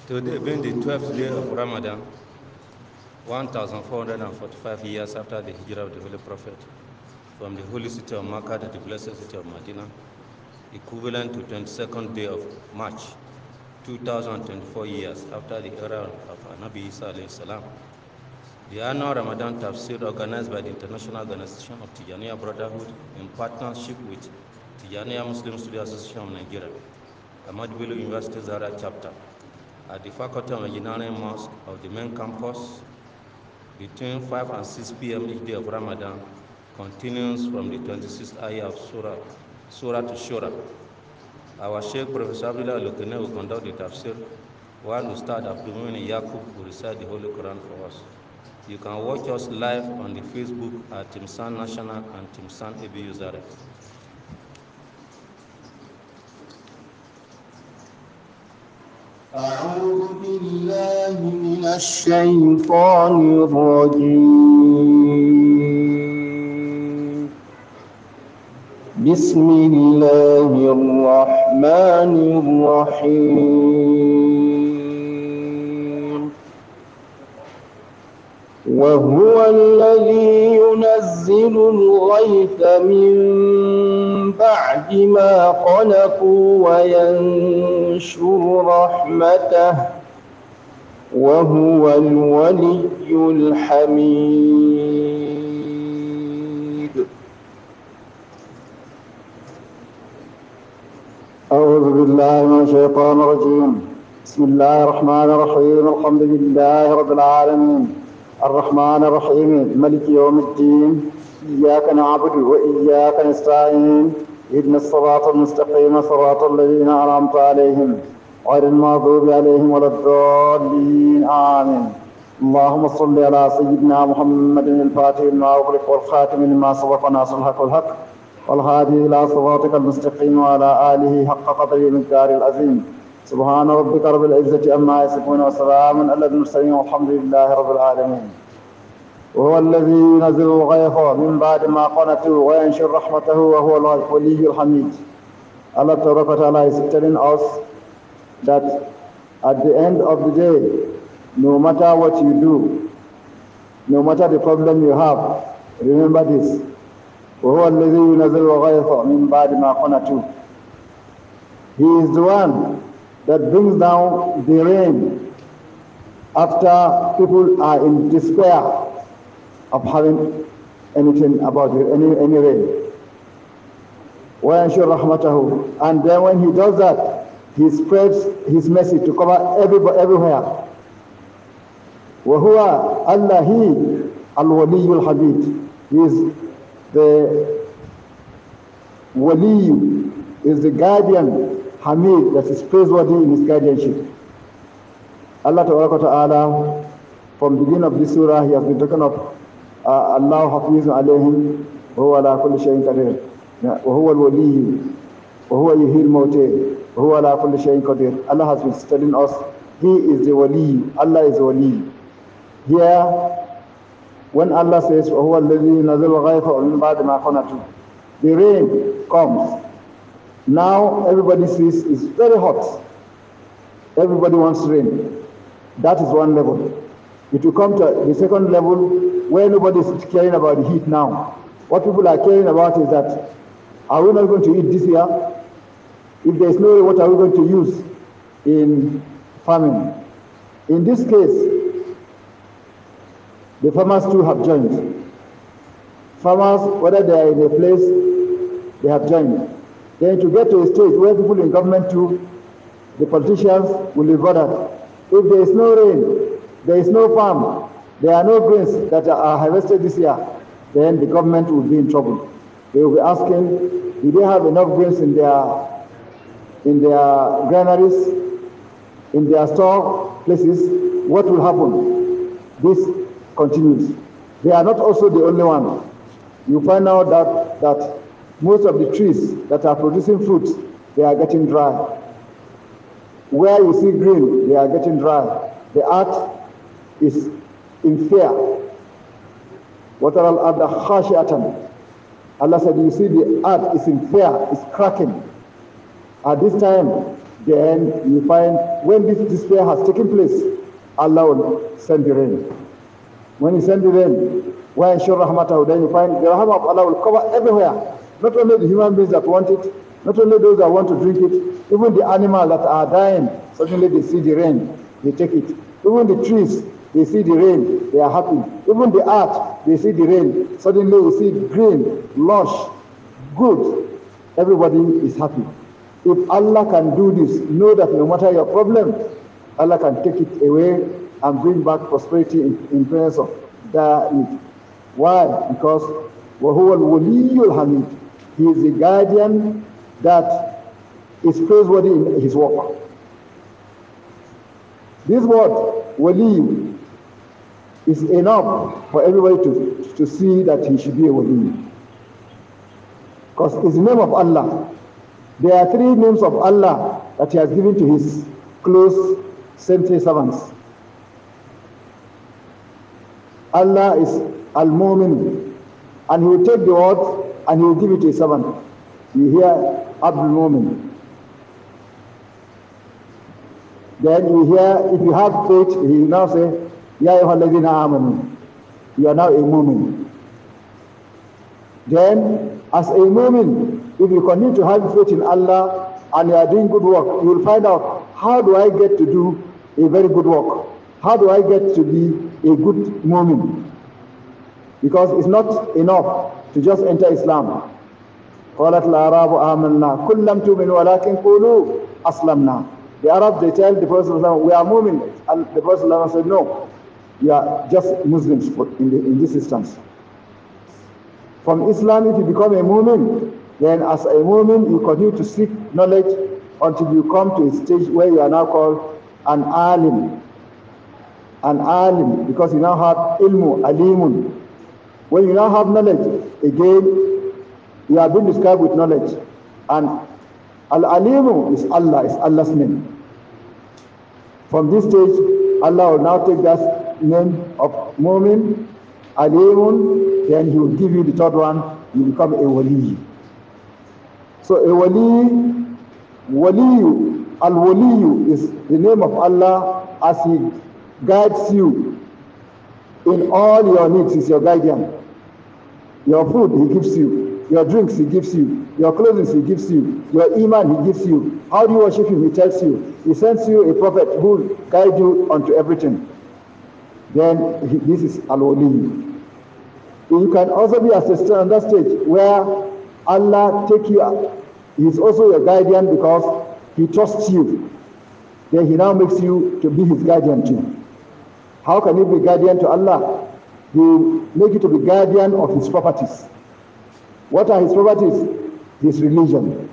Today being the 12th day of Ramadan, 1445 years after the Hijrah of the Holy Prophet from the holy city of Makkah to the blessed city of Medina, equivalent to 22nd day of March, 2024 years after the era of Nabi Isa alayhi salam. The annual Ramadan Tafsir organized by the International Organization of Tijaniya Brotherhood in partnership with Tijaniya Muslim Student Association of Nigeria, Ahmadu Bello University Zaria chapter, at the Faculty of Engineering Mosque of the main campus between 5 and 6 p.m. each day of Ramadan continues from the 26th ayah of Surah to Shura. Our Sheikh Professor Abdullah Lukene will conduct the tafsir, while Ustad Abdulmumin Yaqub will recite the Holy Quran for us. You can watch us live on the Facebook at Timsan National and Timsan ABU Zaria. أعوذ بالله من الشيطان الرجيم. بسم الله الرحمن الرحيم. وهو الذي ينزل الغيث من بعد ما قنطوا وينشر رحمته وهو الولي الحميد. أعوذ بالله من الشيطان الرجيم. بسم الله الرحمن الرحيم. الحمد لله رب العالمين الرحمن الرحيم ملك يوم الدين. إياك نعبد وإياك نستعين. اهدنا الصراط المستقيم صراط الذين أنعمت عليهم غير المغضوب عليهم ولا الضالين آمين. اللهم صل على سيدنا محمد الفاتح لما أغلق والخاتم لما سبق ناصر الحق والحق والهادي إلى صراطك المستقيم وعلى آله حق قدره المقدار العظيم. سبحان ربك رب العزة عما يصفون وسلام على المرسلين والحمد لله رب العالمين. وهو الذي ينزل الغيث من بعد ما قنطوا وينشر رحمته وهو الولي الحميد. Allah Ta'ala is telling us that at the end of the day, no matter what you do, no matter the problem you have, remember this. وهو الذي ينزل الغيث من بعد ما قنطوا. He is the one that brings down the rain after people are in despair of having anything about it, any rain. وَيَنْشُرْ رَحْمَتَهُ. And then when he does that, he spreads his mercy to cover everywhere. وَهُوَ Allah, he al-Waliy al-Habib. He is the Wali, is the guardian, Hamid, that is praiseworthy in his guardianship. Allah Ta'ala, from the beginning of this surah, he has been talking of Allah Hafizun alayhim wa huwa ala kulli shay'in qadir wa huwa al-wali wa huwa yuhyi al-mawtah wa huwa ala kulli shay'in qadir. Allah has been telling us he is the wali, Allah is the wali. Here, when Allah says wa huwa alladhi nazala al-ghaytha min ba'di ma qanatu, the rain comes. Now everybody sees it's very hot. Everybody wants rain. That is one level. It will come to the second level where nobody is caring about the heat now. What people are caring about is that, are we not going to eat this year? If there is no rain, what are we going to use in farming? In this case, the farmers too have joined. Farmers, whether they are in a place, they have joined. Then to get to a stage where people in government too, the politicians will be bothered. If there is no rain, there is no farm, there are no grains that are harvested this year, then the government will be in trouble. They will be asking, do they have enough grains in their granaries, in their store places? What will happen? This continues. They are not also the only one. You find out that most of the trees that are producing fruits, they are getting dry. Where you see green, they are getting dry. The earth is in fear. وَتَرَى الْأَرْضَ خَاشِعَةً. Allah said, you see the earth is in fear, it's cracking. At this time, Then you find when this despair has taken place, Allah will send the rain. When He sends the rain, وَيَنْشُرْ رَحْمَتَهُ, then you find the rahmah of Allah will cover everywhere. Not only the human beings that want it, not only those that want to drink it, even the animals that are dying, suddenly they see the rain, they take it. Even the trees, they see the rain, they are happy. Even the earth, they see the rain, suddenly you see green, lush, good. Everybody is happy. If Allah can do this, know that no matter your problem, Allah can take it away and bring back prosperity in presence of dire need. Why? Because وَهُوَ الْوَلِيُّ الْحَمِيدُ. He is the guardian that is praiseworthy in his work. This word, wali, is enough for everybody to see that he should be a wali. Because it's the name of Allah. There are three names of Allah that He has given to His close saintly servants. Allah is Al-Mu'min, and He will take the word and He will give it to His servant. You hear Abdul Mu'min. Then you hear, if you have faith, He will now say, Ya ayyuhalladhina amanu. You are now a Mu'min. Then, as a Mu'min, if you continue to have faith in Allah and you are doing good work, you will find out, how do I get to do a very good work? How do I get to be a good Mu'min? Because it's not enough to just enter Islam. قالت الأعراب آمنا قل لم تؤمنوا ولكن قولوا أسلمنا. The Arabs, they tell the Prophet, we are Mu'min. And the Prophet said, no, you are just Muslims in this instance. From Islam, if you become a Mu'min, then as a Mu'min, you continue to seek knowledge until you come to a stage where you are now called an alim. An alim, because you now have ilmu, alimun. When you now have knowledge, again, you have been described with knowledge. And al-alimu is Allah, is Allah's name. From this stage, Allah will now take that name of Mu'min, alimun, then He will give you the third one, you become a wali. So a wali, al-waliyu is the name of Allah as He guides you in all your needs. Is your guardian. Your food He gives you, your drinks He gives you, your clothing He gives you, your iman He gives you. How do you worship Him? He tells you. He sends you a prophet who will guide you onto everything. Then this is al-waliyu. You can also be at that stage where Allah take you. He is also your guardian because He trusts you. Then He now makes you to be His guardian too. How can you be guardian to Allah? He make you to be guardian of His properties. What are His properties? His religion.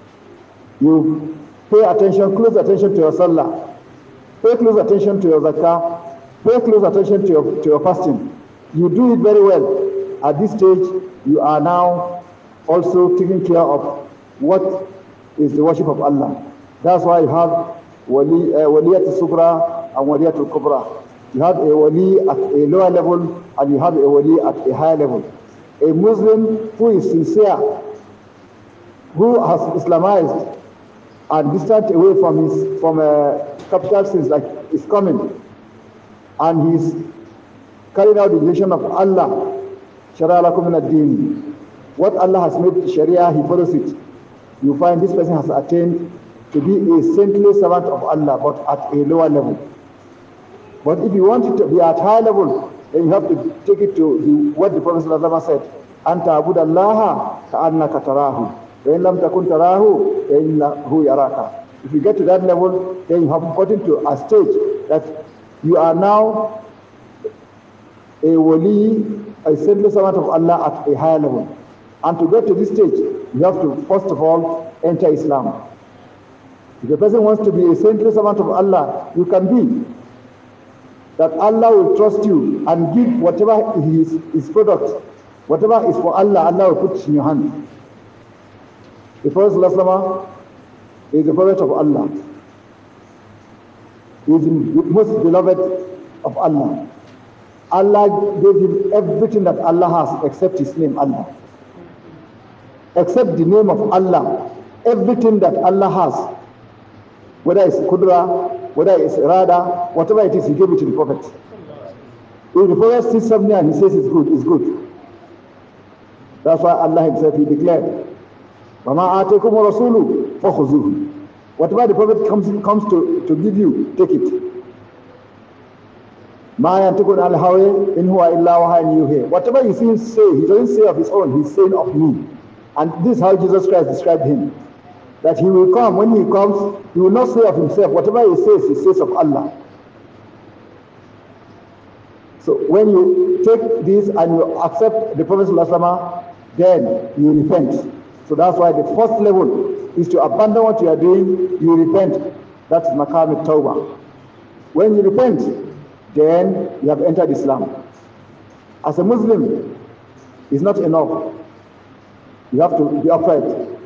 You pay attention, close attention to your salah. Pay close attention to your zakah. Pay close attention to your fasting. You do it very well. At this stage, you are now also taking care of what is the worship of Allah. That's why you have waliyat al-sugra and waliyat al-kubra. You have a wali at a lower level and you have a wali at a higher level. A Muslim who is sincere, who has Islamized and distant away from capital sins like is coming, and he's carrying out the religion of Allah. Shara lakum min ad-din. What Allah has made Sharia, he follows it. You find this person has attained to be a saintly servant of Allah, but at a lower level. But if you want it to be at high level, then you have to take it to what the Prophet ﷺ said, Anta abud Allah ka'annaka tarahu. Wa in lam takun tarahu, fa innahu yaraka. If you get to that level, then you have gotten to a stage that you are now a wali, a saintly servant of Allah at a higher level. And to get to this stage, you have to first of all enter Islam. If a person wants to be a saintly servant of Allah, you can be. That Allah will trust you and give whatever is his product, whatever is for Allah, Allah will put it in your hand. The Prophet ﷺ is the Prophet of Allah. He is the most beloved of Allah. Allah gave him everything that Allah has except his name, Allah. Except the name of Allah, everything that Allah has, whether it's Qudra, whether it's Irada, whatever it is, he gave it to the Prophet. If the Prophet sees something and he says it's good, it's good. That's why Allah himself, he declared, وَمَا آتَيْكُمُ الرَّسُولُ فَخُذُوهُ. Whatever the Prophet comes to give you, take it. مَا يَنْتِقُ عَنِ الْهَوَىٰ إِنْ هُوَ إِلَّا وَحْيٌ يُوحَىٰ. Whatever you see him say, he doesn't say of his own, he's saying of me. And this is how Jesus Christ described him. That he will come, when he comes, he will not say of himself. Whatever he says of Allah. So when you take this and you accept the Prophet ﷺ, then you repent. So that's why the first level is to abandon what you are doing, you repent. That's Maqam al-Tawbah. When you repent, then you have entered Islam. As a Muslim, it's not enough. You have to be upright.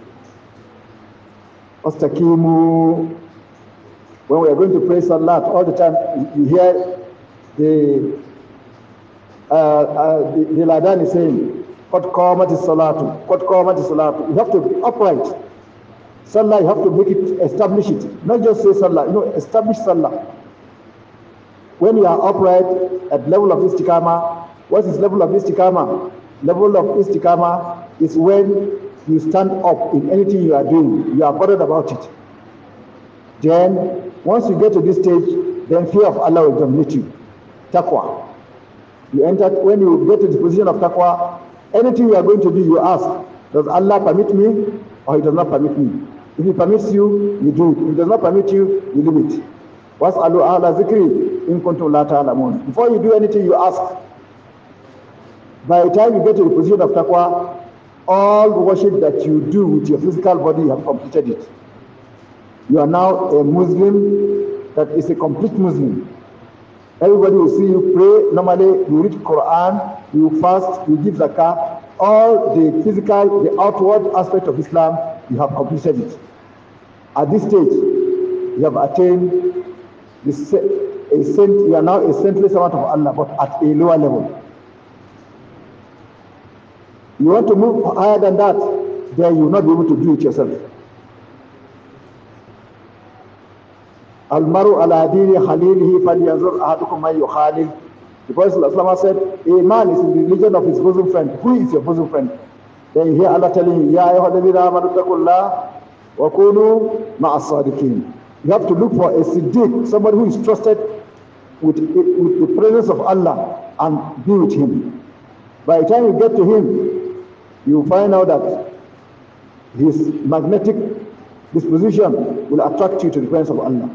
Astaqimu. When we are going to pray Salat, all the time you hear the Ladan is saying, Qad qamati salatu, Qad qamati salatu. You have to be upright. Salah, you have to make it, establish it. Not just say Salah, establish Salah. When you are upright at level of istiqamah, what is level of istiqamah? Level of istiqamah is when you stand up in anything you are doing. You are bothered about it. Then, once you get to this stage, then fear of Allah will dominate you. Taqwa. When you get to the position of taqwa, anything you are going to do, you ask, does Allah permit me or he does not permit me? If he permits you, you do it. If he does not permit you, you leave it. وَاسْأَلُوا أَهْلَ ذِكْرِ إِن كُنتُمْ لَا تَعْلَمُونَ. Before you do anything, you ask. By the time you get to the position of taqwa, all the worship that you do with your physical body, you have completed it. You are now a Muslim that is a complete Muslim. Everybody will see you pray. Normally, you read Quran, you fast, you give zakah. All the physical, the outward aspect of Islam, you have completed it. At this stage, you have attained you are now a saintly servant of Allah, but at a lower level. You want to move higher than that, then you will not be able to do it yourself. Al-maru ala dini khalilihi falyanzur ahadukum man yukhalil. The Prophet said, a man is in the religion of his bosom friend. Who is your bosom friend? Then you hear Allah telling you, Ya ayyuhalladhina amanu taqullaha wa kunu ma'as sadiqin. You have to look for a siddiq, somebody who is trusted with the presence of Allah, and be with him. By the time you get to him, you find out that his magnetic disposition will attract you to the presence of Allah.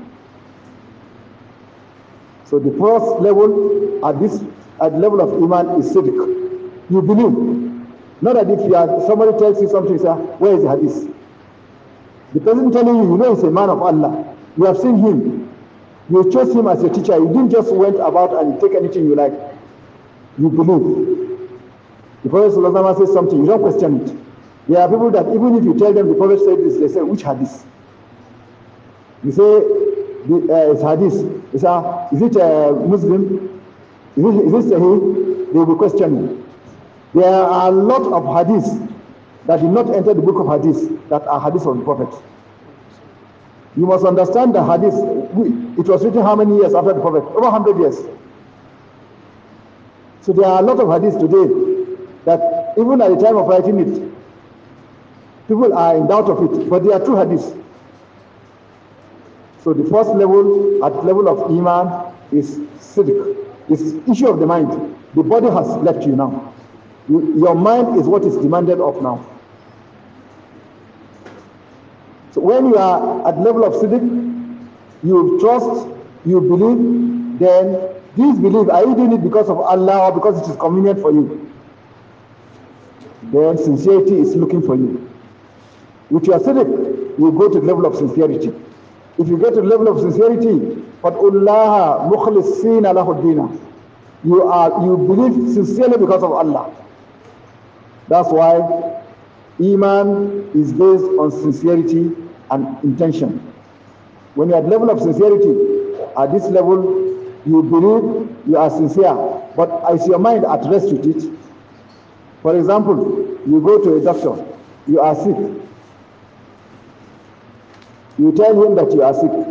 So the first level at the level of Iman is siddiq. You believe. Not that if somebody tells you something, you say, where is the hadith? The person telling you, you know he's a man of Allah. You have seen him. You chose him as a teacher. You didn't just went about and take anything you like. You believe. The Prophet ﷺ says something, you don't question it. There are people that even if you tell them the Prophet said this, they say, which hadith? You say, it's hadith. They say, is it a Muslim? Is it Sahih? They will be questioning. There are a lot of hadiths that did not enter the book of hadith that are hadiths of the Prophet. You must understand the hadith. It was written how many years after the Prophet? Over 100 years. So there are a lot of hadiths today that even at the time of writing it, people are in doubt of it, but they are true hadiths. So the first level, at the level of Iman, is sidq. It's issue of the mind. The body has left you now. Your mind is what is demanded of now. So when you are at the level of sidq, you trust, you believe, then this belief, are you doing it because of Allah or because it is convenient for you? Then sincerity is looking for you. With your sidq, you go to the level of sincerity. If you get to the level of sincerity, فَاتْقُوا مُخْلِصِينَ لَهُ الدِّينَ, you believe sincerely because of Allah. That's why Iman is based on sincerity and intention. When you are at the level of sincerity, at this level, you believe you are sincere, but is your mind at rest with it? For example, you go to a doctor, you are sick. You tell him that you are sick.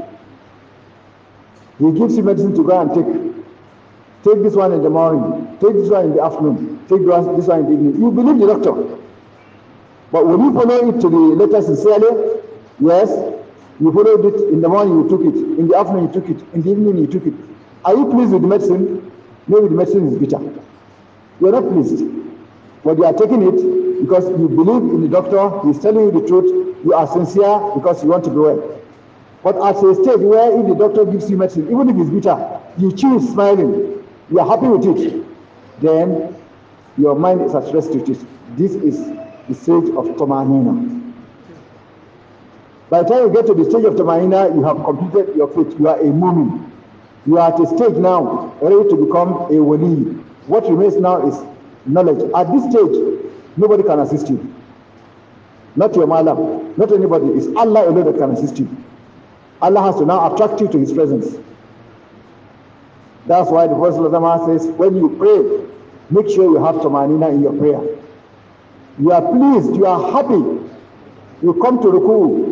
He gives you medicine to go and take. Take this one in the morning, take this one in the afternoon, take this one in the evening. You believe the doctor. But when you follow it to the letter sincerely, yes, you followed it in the morning, you took it. In the afternoon, you took it. In the evening, you took it. Are you pleased with the medicine? Maybe the medicine is bitter. You are not pleased. But you are taking it because you believe in the doctor, he is telling you the truth, you are sincere because you want to be well. But at a stage where if the doctor gives you medicine, even if it's bitter, you choose smiling, you are happy with it, then your mind is at rest with it. This is the stage of Tamanina. By the time you get to the stage of Tamanina, you have completed your faith. You are a mu'min. You are at a stage now ready to become a wali. What remains now is knowledge. At this stage, nobody can assist you. Not your malam, not anybody. It's Allah alone that can assist you. Allah has to now attract you to his presence. That's why the Prophet says, when you pray, make sure you have tamanina in your prayer. You are pleased, you are happy. You come to ruku,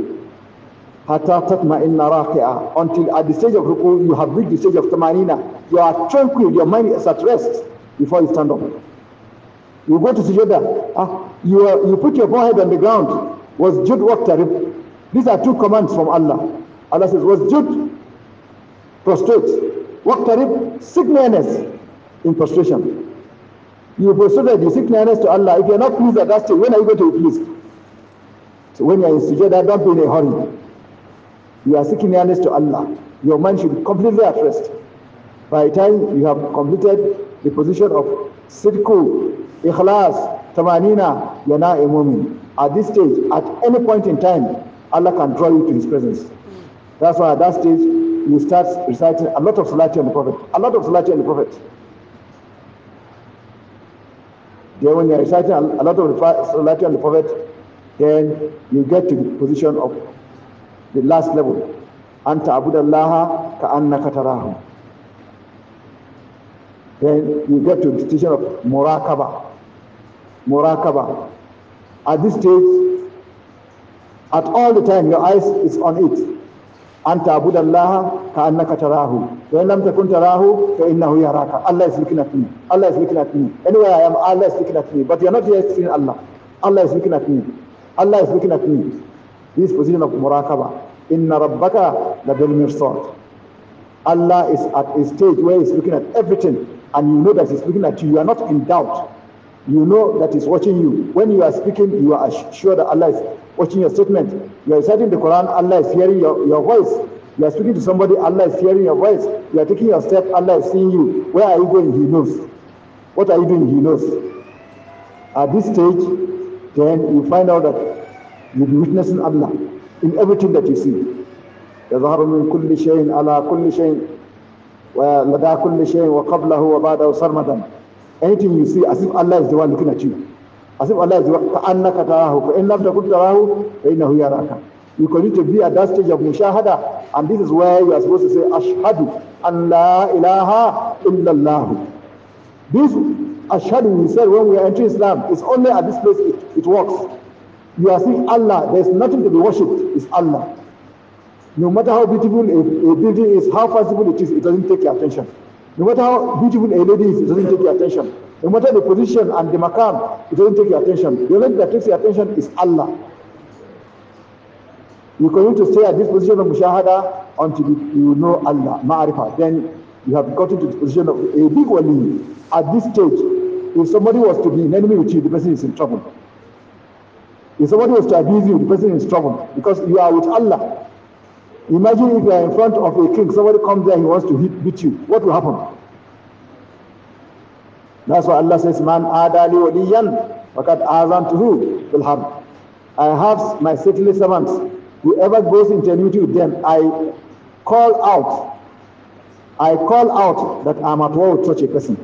until at the stage of ruku, you have reached the stage of tamanina. You are tranquil, your mind is at rest before you stand up. You go to sujoda, you put your forehead on the ground. Wasjud waqtarib. These are two commands from Allah. Allah says, wasjud, prostrate. Waqtarib, seek nearness in prostration. You prostrate, you seek nearness to Allah. If you are not pleased at that stage, when are you going to be pleased? So when you are in sujoda, don't be in a hurry. You are seeking nearness to Allah. Your mind should be completely at rest. By the time you have completed the position of sidku, ikhlas, tamanina, you are now a mu'min. At this stage, at any point in time, Allah can draw you to his presence. That's why at that stage, you start reciting a lot of salati on the Prophet. A lot of salati on the Prophet. Then when you are reciting a lot of salati on the Prophet, then you get to the position of the last level. Anta abudallaha ka'annaka tarahu. Then you get to the position of muraqaba. Muraqaba. At this stage, at all the time, your eyes is on it. Anta abudallaha ka'annaka tarahu. Wa in lam takun tarahu fa innahu yaraka. Allah is looking at me. Allah is looking at me. Anywhere I am, Allah is looking at me. But you are not yet seeing Allah. Allah is looking at me. Allah is looking at me. This position of muraqaba. Inna rabbaka labil mirsad. Allah is at a stage where he's looking at everything, and you know that he's looking at you. You are not in doubt. You know that he's watching you. When you are speaking, you are sure that Allah is watching your statement. You are reciting the Quran, Allah is hearing your voice. You are speaking to somebody, Allah is hearing your voice. You are taking your step, Allah is seeing you. Where are you going? He knows. What are you doing? He knows. At this stage, then you find out that you'll be witnessing Allah in everything that you see. يظهر من كل شيء على كل شيء ولدى كل شيء وقبله وبعده سرمدا. Anything you see, as if Allah is the one looking at you. As if Allah is the one. كأنك تراه فإن لم تكن تراه فإنه يراك. You continue to be at that stage of mushahada, and this is where you are supposed to say ashhadu an la ilaha illallah. This ashhadu we said when we are entering Islam, it's only at this place it works. You are seeing Allah, there is nothing to be worshipped, it's Allah. No matter how beautiful a building is, how fashionable it is, it doesn't take your attention. No matter how beautiful a lady is, it doesn't take your attention. No matter the position and the maqam, it doesn't take your attention. The only thing that takes your attention is Allah. You continue to stay at this position of mushahada until you know Allah, ma'arifah. Then you have gotten to the position of a big wali. At this stage, if somebody was to be in enemy with you, the person is in trouble. If somebody was to abuse you, the person is in trouble because you are with Allah. Imagine if you are in front of a king, somebody comes there, he wants to beat you. What will happen? That's why Allah says, Man adali waliyan, faqad azantuhu bil harb. I have my saintly servants. Whoever goes into enmity with them, I call out that I am at war with such a person.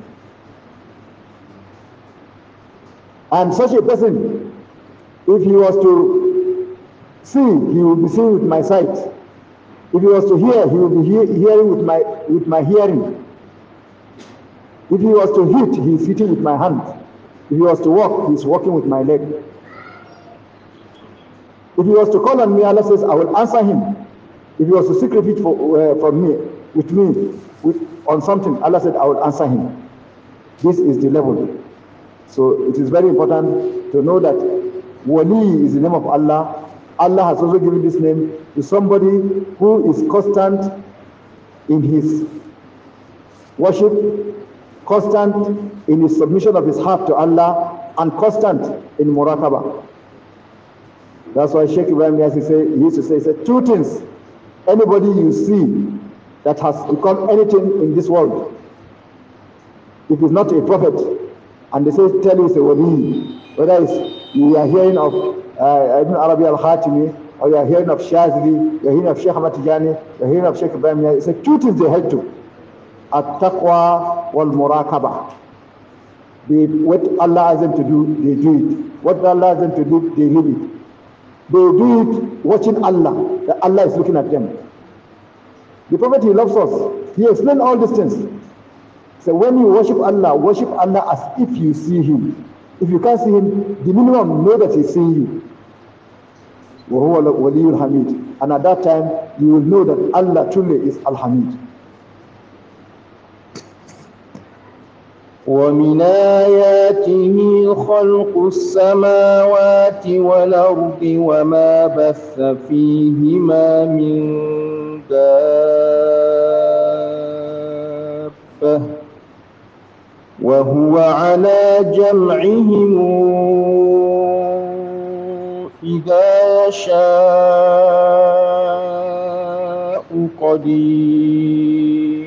And such a person, if he was to see, he will be seeing with my sight. If he was to hear, he will be hearing with my hearing. If he was to hit, he is hitting with my hand. If he was to walk, he is walking with my leg. If he was to call on me, Allah says, I will answer him. If he was to seek refuge with me on something, Allah said, I will answer him. This is the level. So it is very important to know that Wali is the name of Allah. Allah has also given this name to somebody who is constant in his worship, constant in his submission of his heart to Allah, and constant in muraqabah. That's why Sheikh Ibrahim he used to say, two things. Anybody you see that has become anything in this world, if he's not a prophet, and they say tell you it's a wali, whether it's you are hearing of Ibn Arabi al-Khatimi, or you are hearing of Shazili, you are hearing of Sheikh Ahmad Tijani, you are hearing of Sheikh Ibrahim, it's a two things they held to: at-taqwa wal-muraqabah. What Allah has them to do, they do it. What Allah has them to do, they leave it. They do it watching Allah, that Allah is looking at them. The Prophet, he loves us. He explained all these things. So when you worship Allah as if you see him. If you can't see him, the minimum, know that he's seeing you. وَهُوَ وَلِيُّ الْحَمِيدِ. And at that time, you will know that Allah truly is Al-Hamid. ومن آياته خلق السماوات والأرض وما بث فيهما من دابة وهو على جمعهم إذا يشاء قدير.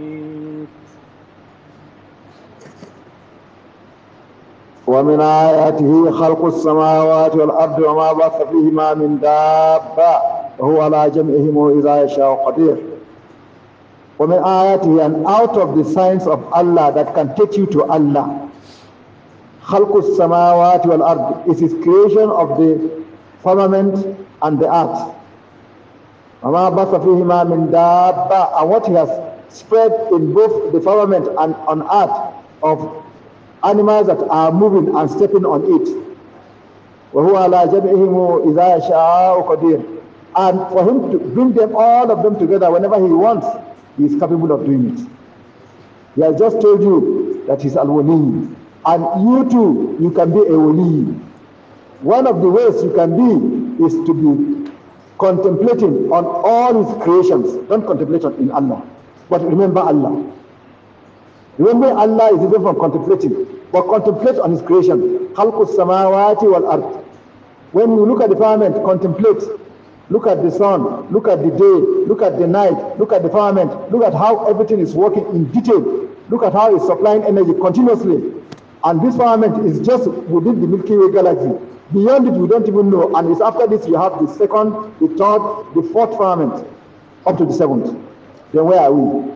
ومن آياته خلق السماوات والأرض وما بث فيهما من دابة وهو على جمعهم إذا يشاء قدير. ومن آياته, and out of the signs of Allah that can take you to Allah, خلق السماوات والأرض is his creation of the firmament and the earth. وما بث فيهما من دابة, and what he has spread in both the firmament and on earth of animals that are moving and stepping on it. وَهُوَ عَلَى جَمْعِهِمْ إِذَا يَشَاءُ قَدِيرٌ. And for him to bring them, all of them together whenever he wants, he is capable of doing it. He has just told you that he's Al-Wali. And you too, you can be a Wali. One of the ways you can be is to be contemplating on all his creations. Don't contemplate in Allah, but remember Allah. Remembering Allah is different from contemplating, but contemplate on his creation. خَلْقُ السَّمَاوَاتِ وَالْأَرْضِ. When you look at the firmament, contemplate. Look at the sun, look at the day, look at the night, look at the firmament, look at how everything is working in detail. Look at how it's supplying energy continuously. And this firmament is just within the Milky Way galaxy. Beyond it, we don't even know. And it's after this, you have the second, the third, the fourth firmament, up to the seventh. Then where are we?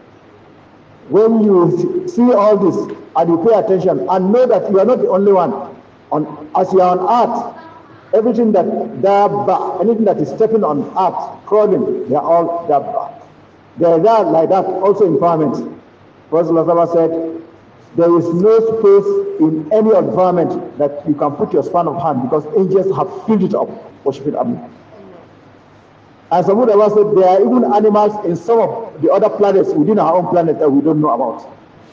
When you see all this and you pay attention and know that you are not the only one, as you are on earth, everything that dabba, anything that is stepping on earth, crawling, they are all dabba. They are there like that also in firmament. Prophet said, there is no space in any environment that you can put your span of hand because angels have filled it up, worshiping Allah. And some of us said there are even animals in some of the other planets within our own planet that we don't know about.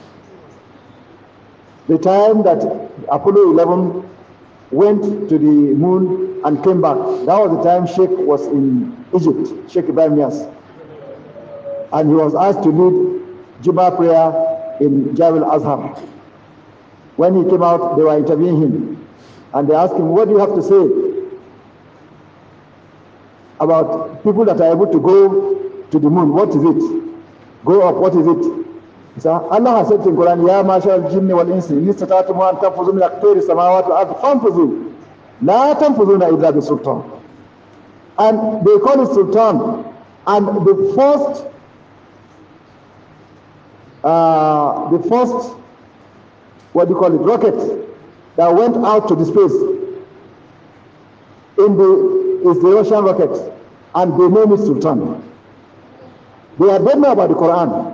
The time that Apollo 11 went to the moon and came back, that was the time Sheikh was in Egypt, Sheikh Ibrahim Niasse. And he was asked to lead Jummah prayer in Jabal Azhar. When he came out, they were interviewing him. And they asked him, what do you have to say about people that are able to go to the moon? What is it? Go up, what is it? He said, Allah has said in Quran, Ya mashal al-jinni wal-insi, in istata'tum an tanfuzu min aqtari samawati wal-ardi fanfuzu, la tanfuzuna illa bi sultan. And they call it sultan. And the first, what do you call it, rocket that went out to the space is the Russian rocket, and they name it Sultan. They don't know about the Quran.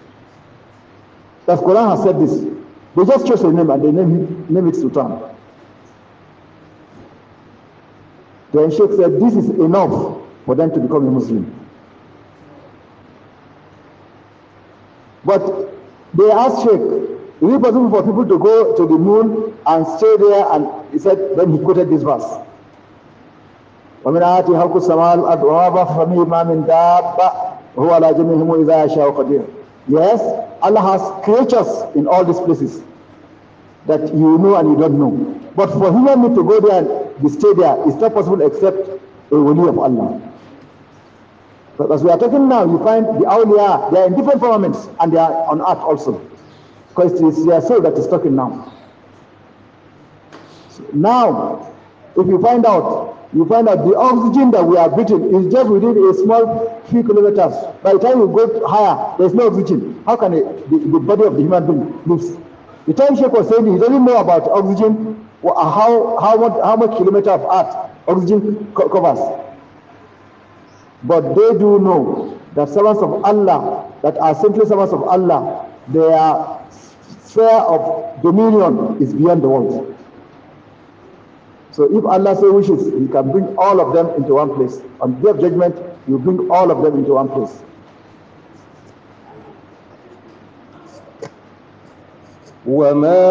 The Quran has said this. They just chose a name and they name it Sultan. Then Sheikh said this is enough for them to become a Muslim. But they asked Sheikh, is it possible for people to go to the moon and stay there? And he said, then he quoted this verse. ومن آياته خلق السماوات والأرض وما بث فيهما من دابة وهو على جميعهم إذا يشاء قدير. Yes, Allah has creatures in all these places that you know and you don't know. But for human being to go there and stay there, it's not possible except a wali of Allah. But as we are talking now, you find the awliya, they are in different firmaments and they are on earth also. Because it is their soul that is talking now. So now, if you find out the oxygen that we are breathing is just within a small few kilometers. By the time you go higher, there is no oxygen. How can the body of the human being live? The time Sheikh was saying he doesn't know about oxygen, how much kilometer of earth oxygen covers. But they do know that servants of Allah, that are simply servants of Allah, their sphere of dominion is beyond the world. So if Allah so wishes, He can bring all of them into one place. On the day of judgment, He will bring all of them into one place. وما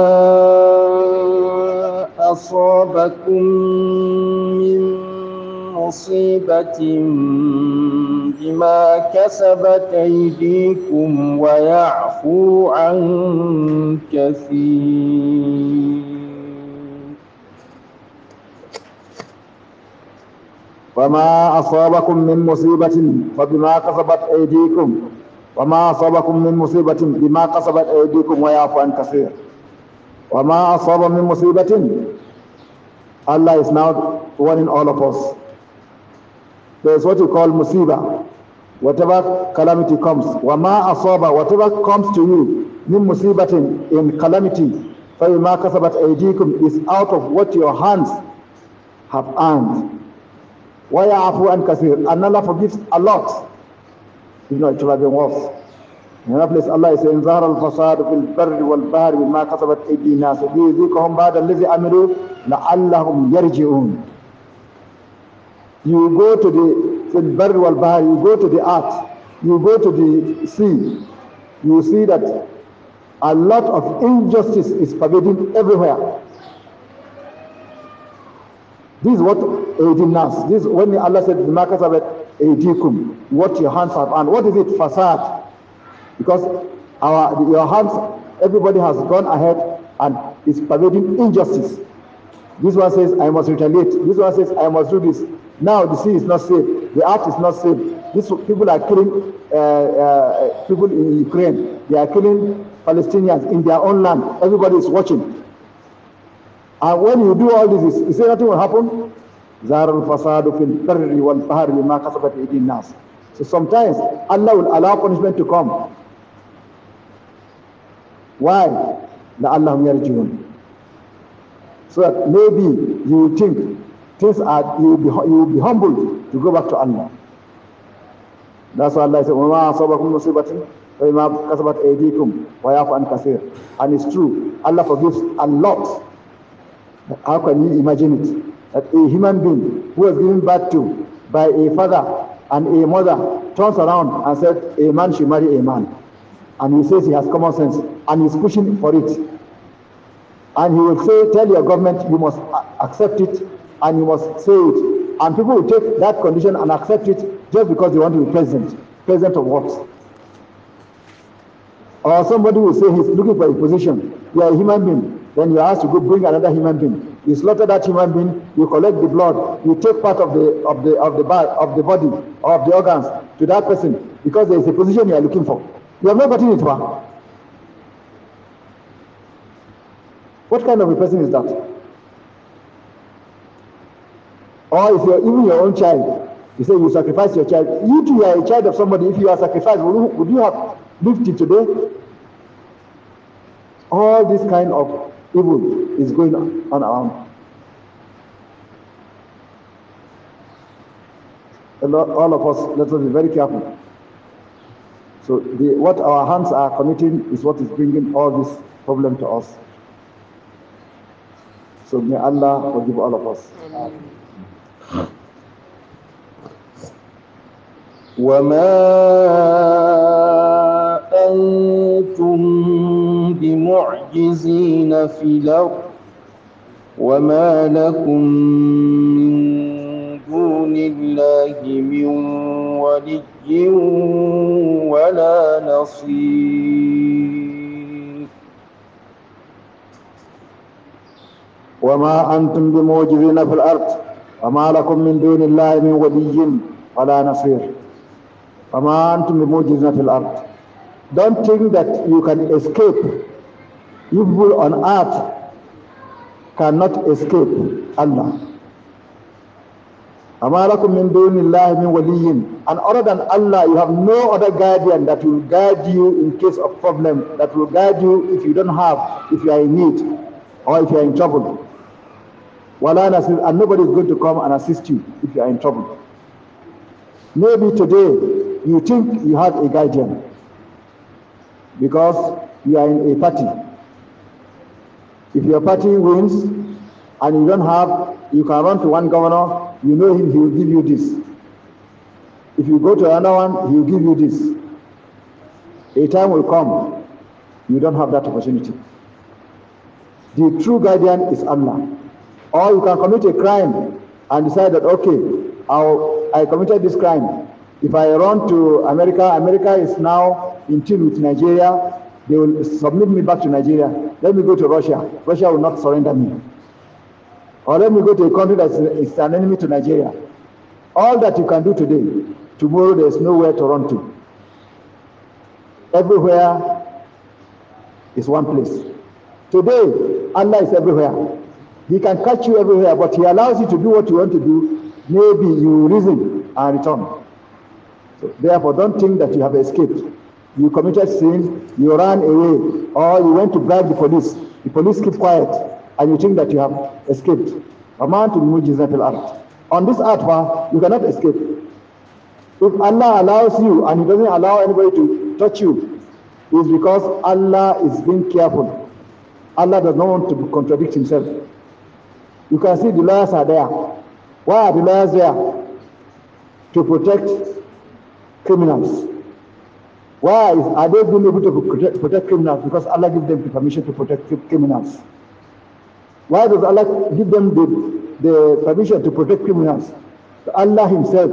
أصابكم من مصيبة بما كسبت أيديكم ويعفو عن كثير وما أصابكم من مصيبة فبما كسبت أيديكم وما أصابكم من مصيبة بما كسبت أيديكم ويعفو عن كثير وما أصاب من مصيبة. Allah is now warning all of us. There is what you call musibah. Whatever calamity comes, وما أصاب, whatever comes to you من مصيبة, in calamity, فبما كسبت أيديكم, is out of what your hands have earned. وَيَعْفُو عَنْ كَثِيرٍ, and Allah forgives a lot. If not, it would have been worse. In another place, Allah is saying, ظَهَرَ الْفَسَادُ فِي الْبَرِّ وَالْبَحْرِ بِمَا كَسَبَتْ أَيْدِي النَّاسِ لِيُذِيقَهُمْ بَعْضَ الَّذِي عَمِلُوا لَعَلَّهُمْ يَرْجِعُونَ. You go to the الْبَرِّ وَالْبَحْرِ, you go to the earth, you go to the sea, you see that a lot of injustice is pervading everywhere. This is what Aydin Nas. This is when Allah said, "Bima kasabat aydikum," what your hands have earned. What is it? Fasad. Because your hands, everybody has gone ahead and is pervading injustice. This one says, "I must retaliate." This one says, "I must do this." Now the sea is not safe. The earth is not safe. These people are killing people in Ukraine. They are killing Palestinians in their own land. Everybody is watching. And when you do all this, you say nothing will happen. So sometimes Allah will allow punishment to come. Why? لَعَلَّهُمْ يَرْجِعُونَ. So that maybe you will think things are, you will be humbled to go back to Allah. That's why Allah said, وَمَا أَصَابَكُمْ مُصِيبَةٍ فَبِمَا كَسَبَتْ أَيْدِيكُمْ وَيَعْفُو عَنْ كَثِيرٍ. And it's true, Allah forgives a lot. How can you imagine it? That a human being who was given birth to by a father and a mother turns around and says a man should marry a man. And he says he has common sense and he's pushing for it. And he will say, tell your government you must accept it and you must say it. And people will take that condition and accept it just because they want to be president. President of what? Or somebody will say he's looking for a position. You are a human being. Then you are asked to go bring another human being. You slaughter that human being, you collect the blood, you take part of the body or of the organs to that person because there is a position you are looking for. You have not gotten it far. What kind of a person is that? Or if you're even your own child, you say you sacrifice your child. You too are a child of somebody. If you are sacrificed, would you have lived till today? All this kind of evil is going on around. All of us, let us be very careful. So what our hands are committing is what is bringing all this problem to us. So may Allah forgive all of us. وما معجزين في الأرض وما لكم من دون الله من ولي ولا نصير. وما أنتم بموجزين في الأرض وما لكم من دون الله من ولي ولا نصير. وما أنتم بموجزين في الأرض. Don't think that you can escape. You people on earth cannot escape Allah. وما لكم من دون الله من ولي. And other than Allah, you have no other guardian that will guide you in case of problem, that will guide you if you don't have, if you are in need or if you are in trouble. ولا نصير. And nobody is going to come and assist you if you are in trouble. Maybe today you think you have a guardian because you are in a party. If your party wins and you don't have, you can run to one governor, you know him, he will give you this. If you go to another one, he will give you this. A time will come, you don't have that opportunity. The true guardian is Allah. Or you can commit a crime and decide that, okay, I committed this crime. If I run to America, America is now in tune with Nigeria, they will submit me back to Nigeria. Let me go to Russia. Russia will not surrender me. Or let me go to a country that is an enemy to Nigeria. All that you can do today, tomorrow there is nowhere to run to. Everywhere is one place. Today, Allah is everywhere. He can catch you everywhere, but He allows you to do what you want to do. Maybe you reason and return. So therefore, don't think that you have escaped. You committed sin, you ran away, or you went to bribe the police. The police keep quiet, and you think that you have escaped. On this earth, you cannot escape. If Allah allows you and He doesn't allow anybody to touch you, it's because Allah is being careful. Allah does not want to contradict Himself. You can see the lawyers are there. Why are the lawyers there? To protect criminals. Why are they being able to protect criminals? Because Allah gives them the permission to protect criminals. Why does Allah give them the permission to protect criminals? Allah Himself,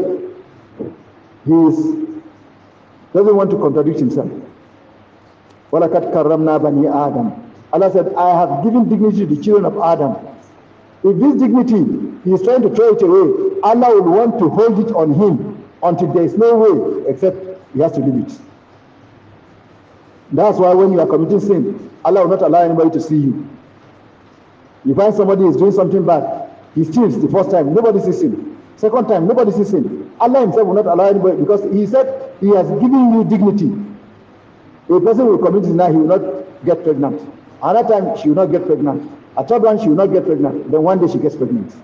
doesn't want to contradict Himself. وَلَقَدْ كَرَّمْنَا بَنِي آدَمَ. Allah said, I have given dignity to the children of Adam. If this dignity, He is trying to throw it away, Allah will want to hold it on Him until there is no way except He has to leave it. That's why when you are committing sin, Allah will not allow anybody to see you. You find somebody is doing something bad, he steals the first time, nobody sees him. Second time, nobody sees him. Allah Himself will not allow anybody, because He said He has given you dignity. A person will commit zina, he will not get pregnant. Another time, she will not get pregnant. A third one, she will not get pregnant. Then one day she gets pregnant.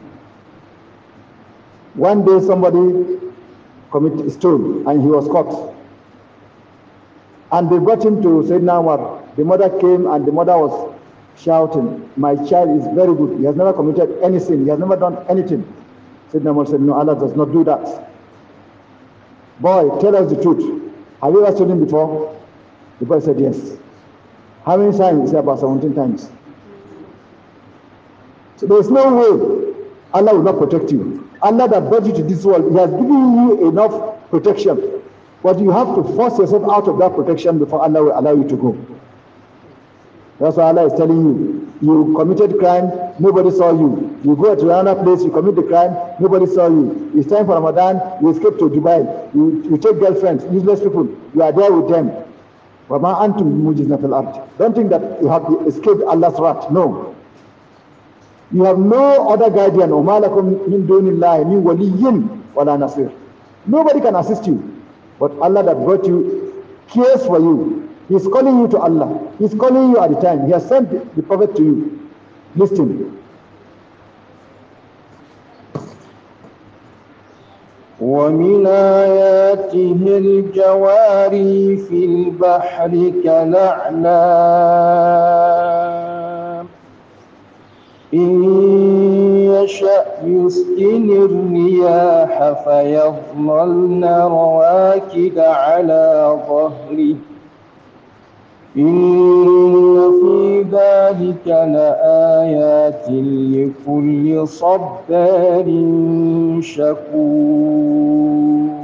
One day somebody committed a stone and he was caught. And they brought him to Sayyidina Umar. The mother came and the mother was shouting, my child is very good. He has never committed any sin. He has never done anything. Sayyidina Umar said, no, Allah does not do that. Boy, tell us the truth. Have you ever stolen before? The boy said, yes. How many times? He said, about 17 times. So there is no way Allah will not protect you. Allah that brought you to this world, He has given you enough protection. But you have to force yourself out of that protection before Allah will allow you to go. That's why Allah is telling you, you committed crime, nobody saw you. You go to another place, you commit the crime, nobody saw you. It's time for Ramadan, you escape to Dubai. You take girlfriends, useless people, you are there with them. Don't think that you have escaped Allah's wrath. No. You have no other guardian. Nobody can assist you. But Allah that brought you cares for you. He's calling you to Allah. He's calling you at the time. He has sent the Prophet to you. Listen. ومن آياته الجواري في البحر كالأعلام إن يشأ يسكن الرياح فيظللن رواكد على ظهره إن في ذلك لآيات لكل صبار شكور.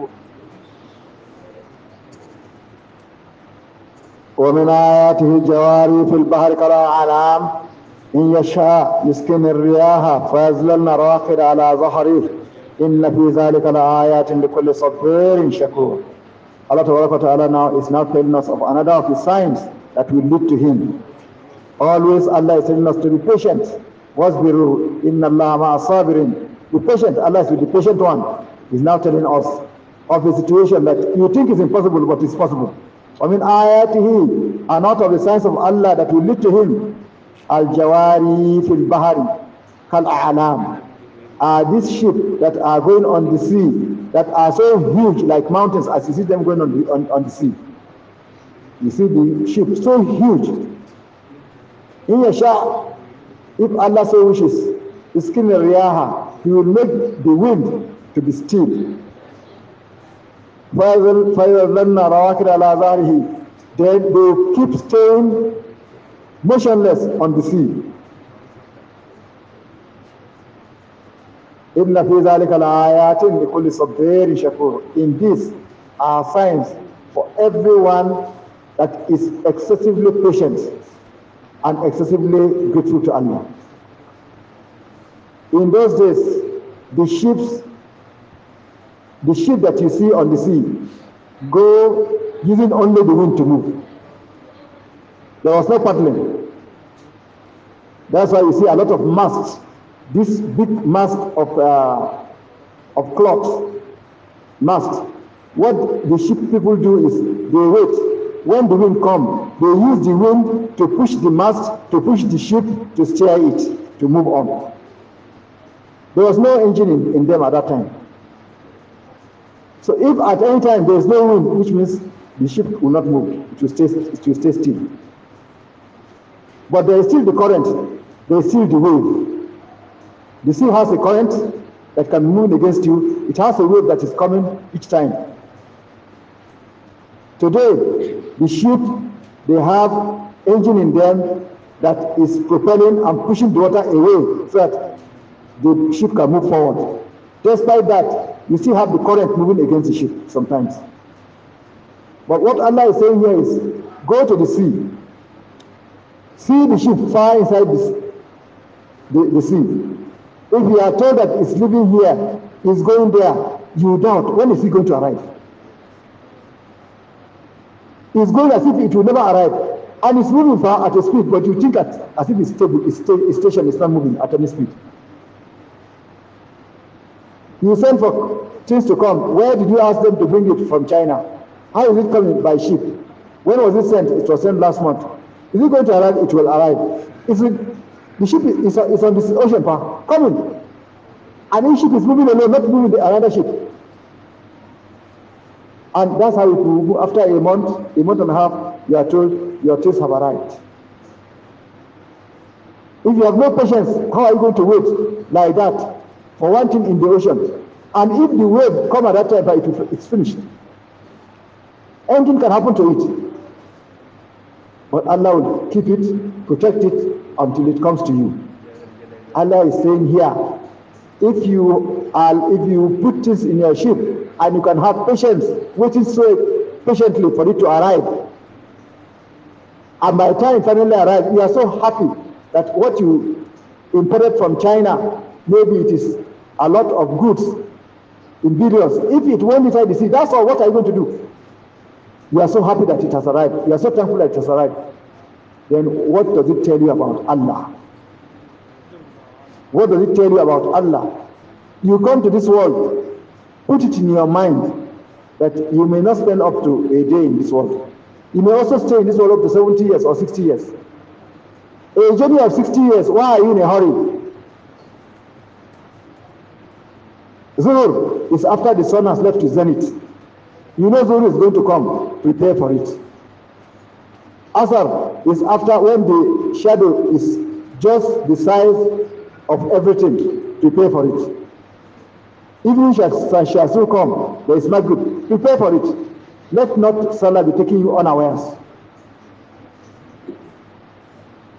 ومن آياته الجواري في البحر كالأعلام إن يشاء يسكن الرياح فيظللن رواقد على ظهره إن في ذلك لآيات لكل صبار شكور. Allah Ta'ala now is now telling us of another of his signs that will lead to him. Always Allah is telling us to be patient. وَاصْبِرُوا إِنَّ اللَّهَ مَعَ الصَّابِرِينَ. Be patient. Allah is with the patient one. He's now telling us of a situation that you think is impossible, but it's possible. وَمِنْ آيَاتِهِ, and out of the signs of Allah that will lead to him, الْجَوَارِي فِي الْبَحْرِ كَالْأَعْلَامِ. These ships that are going on the sea, that are so huge like mountains as you see them going on the sea. You see the ship so huge. In Yasha, if Allah so wishes, iskin riyaha, he will make the wind to be still. Then they keep staying motionless on the sea. In this are signs for everyone that is excessively patient and excessively grateful to Allah. In those days, the ship that you see on the sea go using only the wind to move. There was no paddling. That's why you see a lot of masts. This big mast of cloth mast. What the ship people do is they wait. When the wind comes, they use the wind to push the mast, to push the ship, to steer it, to move on. There was no engine in them at that time. So if at any time there is no wind, which means the ship will not move, it will stay still. But there is still the current, there is still the wave. The sea has a current that can move against you. It has a wave that is coming each time. Today, the ship, they have engine in them that is propelling and pushing the water away so that the ship can move forward. Despite that, you still have the current moving against the ship sometimes. But what Allah is saying here is, go to the sea. See the ship far inside the sea. If you are told that it's living here, it's going there, you doubt, when is it going to arrive? It's going as if it will never arrive. And it's moving far at a speed, but you think as if it's stable, its station is not moving at any speed. You send for things to come. Where did you ask them to bring it from China? How is it coming? By ship. When was it sent? It was sent last month. Is it going to arrive? It will arrive. The ship is on this ocean path, coming. And each ship is moving alone, not moving with another ship. And that's how it will move. After a month and a half, you are told your things have arrived. If you have no patience, how are you going to wait like that for one thing in the ocean? And if the wave comes at that time, but it's finished. Anything can happen to it. But Allah will keep it, protect it, until it comes to you. Allah is saying here, if you put this in your ship and you can have patience, waiting so patiently for it to arrive, and by the time it finally arrives, you are so happy that what you imported from China, maybe it is a lot of goods in billions. If it went inside the sea, that's all. What are you going to do? You are so happy that it has arrived. You are so thankful that it has arrived. Then what does it tell you about Allah? What does it tell you about Allah? You come to this world, put it in your mind that you may not spend up to a day in this world. You may also stay in this world up to 70 years or 60 years. A journey of 60 years, why are you in a hurry? Zuhur is after the sun has left to zenith. You know Zuhur is going to come, prepare for it. Asr is after when the shadow is just the size of everything, prepare for it. Evening shall soon come, there is Maghrib, prepare for it. Let not Salah be taking you unawares.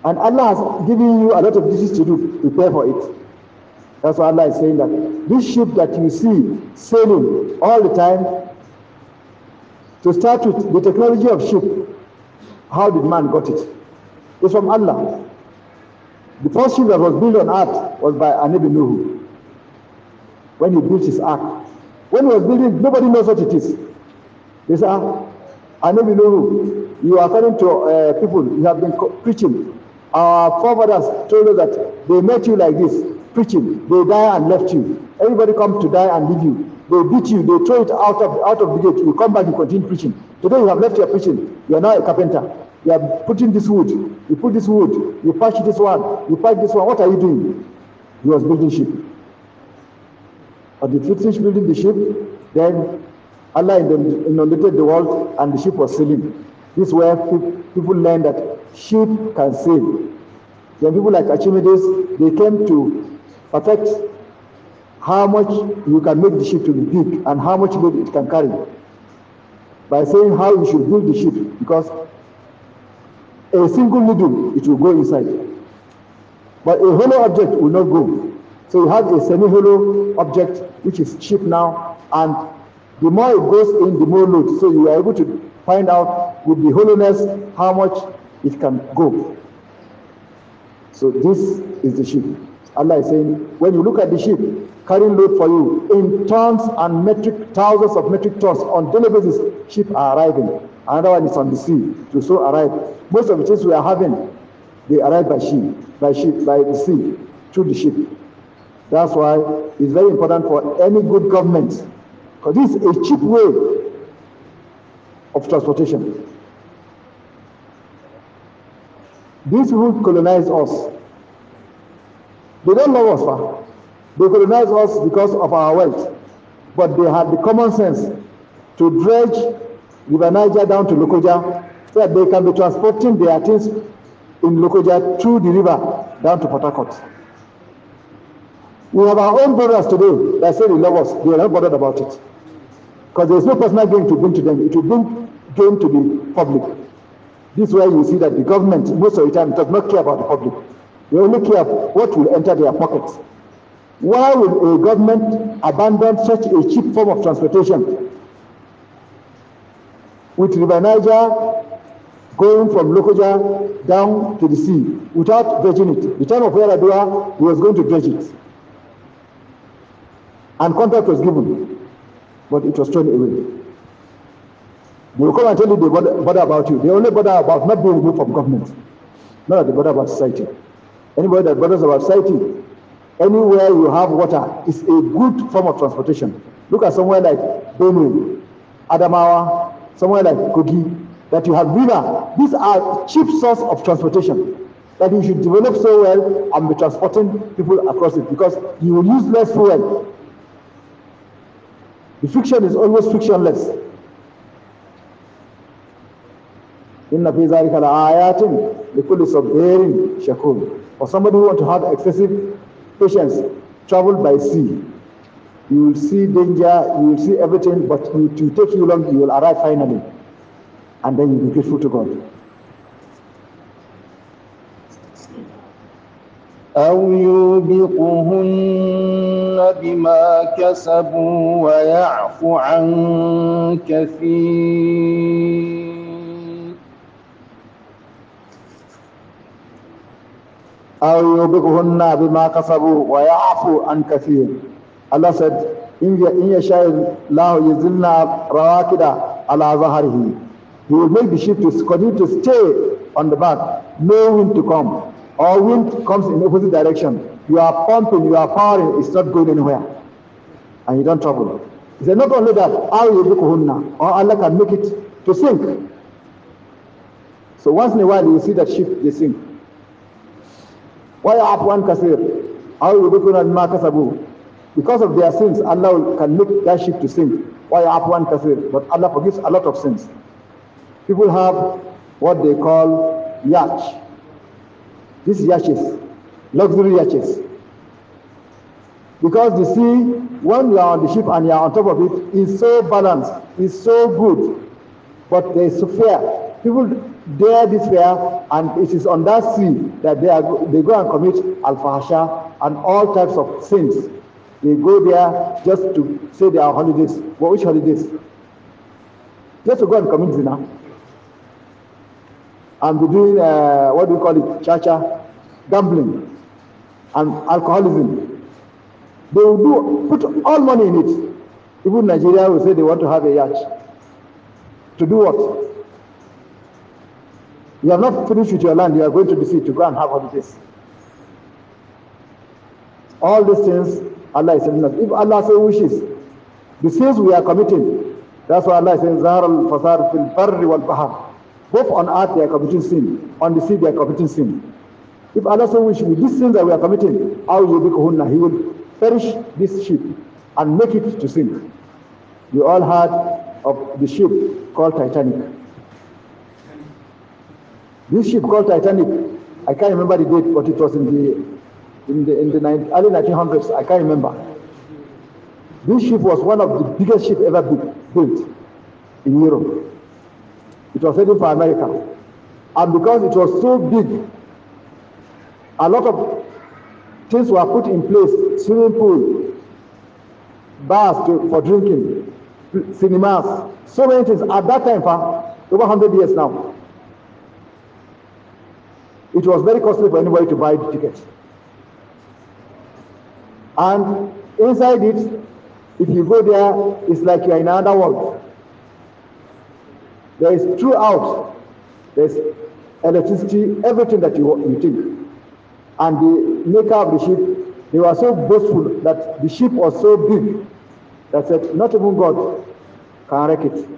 And Allah has given you a lot of duties to do. Prepare for it. That's why Allah is saying that this ship that you see sailing all the time, to start with, the technology of ship, how did man got it? It's from Allah. The first ship that was built on earth was by Anabi Nuhu, when he built his ark. When he was building, nobody knows what it is. They said, Anabi Nuhu, you are coming to people, you have been preaching. Our forefathers told us that they met you like this, preaching. They die and left you. Everybody comes to die and leave you. They beat you, they throw it out of the gate. You come back, you continue preaching. Today you have left your preaching. You are now a carpenter. You are putting this wood. You put this wood. You patch this one. You patch this one. What are you doing? He was building ship. But the finished building the ship, then Allah inundated the world and the ship was sailing. This is where people learn that ship can sail. Then people like Archimedes, they came to perfect how much you can make the ship to be big and how much load it can carry by saying how you should build the ship, because a single needle, it will go inside, but a hollow object will not go. So you have a semi-hollow object, which is ship now, and the more it goes in, the more load. So you are able to find out with the hollowness how much it can go. So this is the ship. Allah is saying, when you look at the ship carrying load for you in tons and thousands of metric tons on daily basis, ships are arriving. Another one is on the sea to so arrive. Most of the things we are having, they arrive by the sea, through the ship. That's why it's very important for any good government, because this is a cheap way of transportation. These people colonize us. They don't love us, huh? They colonize us because of our wealth, but they had the common sense to dredge River Niger down to Lokoja, so that they can be transporting their things in Lokoja through the river down to Port Harcourt. We have our own brothers today that say they love us. They are not bothered about it, because there is no personal gain to bring to them. It will bring gain to the public. This is why you see that the government most of the time does not care about the public. They only care what will enter their pockets. Why will a government abandon such a cheap form of transportation? With River Niger going from Lokoja down to the sea without dredging it. The time of Yaradua, he was going to dredge it. And contract was given, but it was thrown away. They will come and tell you they bother about you. They only bother about not being removed from government, not that they bother about society. Anybody that bothers about society, anywhere you have water is a good form of transportation. Look at somewhere like Benue, Adamawa, somewhere like Kogi, that you have river. These are cheap source of transportation that you should develop so well and be transporting people across it, because you will use less fuel. The friction is almost frictionless. Inna fi zalika laayatin likulli sabirin shakur. For somebody who wants to have excessive patience, travel by sea. You will see danger, you will see everything, but it will take you long, you will arrive finally. And then you will be grateful to God. أو يوبقهن بما كسبوا ويعفو عن كثير أو يوبقهن بما كسبوا ويعفو عن كثير. Allah said, إن يشاء الله يزلنا رواكد على ظهره. He will make the ship to continue to stay on the back, no wind to come. Or wind comes in opposite direction. You are pumping, you are powering, it's not going anywhere. And you don't travel. He said, not only that, or Allah can make it to sink. So once in a while you see that ship, they sink. Why Afwan Kasir? Because of their sins, Allah can make that ship to sink. Why Afwan Kasir? But Allah forgives a lot of sins. People have what they call yacht. These yachts, luxury yachts. Because the sea, when you are on the ship and you are on top of it, is so balanced, is so good, but there is fear. People dare this fair, and it is on that sea that they go and commit al-fahsha and all types of sins. They go there just to say they are holidays. But which holidays? Just to go and commit zina and be doing what do you call it, cha-cha, gambling and alcoholism. They will put all money in it. Even Nigeria will say they want to have a yacht. To do what? You are not finished with your land, you are going to the sea to go and have holidays. All these things, Allah is telling us. If Allah so wishes, the sins we are committing, that's why Allah is saying, Zahar al-fasad fil barri wal bahar. Both on earth they are committing sin, on the sea they are committing sin. If Allah so wishes, with these sins that we are committing, how yubikuhunna, He will perish this ship and make it to sink. You all heard of the ship called Titanic. This ship called Titanic, I can't remember the date, but it was in the early 1900s. I can't remember. This ship was one of the biggest ships ever built in Europe. It was heading for America, and because it was so big, a lot of things were put in place: swimming pool, bars for drinking, cinemas, so many things. At that time, for over 100 years now, it was very costly for anybody to buy the ticket. And inside it, if you go there, it's like you're in another world. There is throughout, there's electricity, everything that you think. And the maker of the ship, they were so boastful that the ship was so big that said, not even God can wreck it.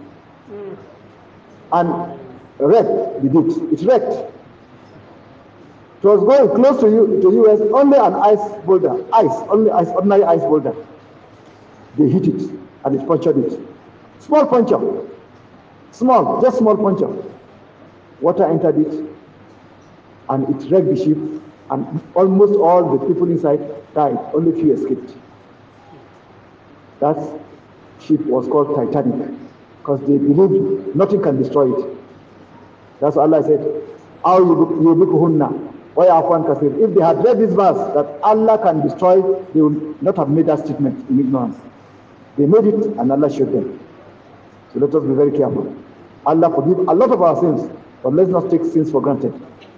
And wrecked, they did. It wrecked. It was going close to US, only an ice boulder, only ordinary ice boulder. They hit it and it punctured it. Small puncture, just small puncture. Water entered it and it wrecked the ship, and almost all the people inside died. Only few escaped. That ship was called Titanic because they believed nothing can destroy it. That's what Allah said. If they had read this verse that Allah can destroy, they would not have made that statement in ignorance. They made it and Allah showed them. So let us be very careful. Allah forgive a lot of our sins, but let's not take sins for granted.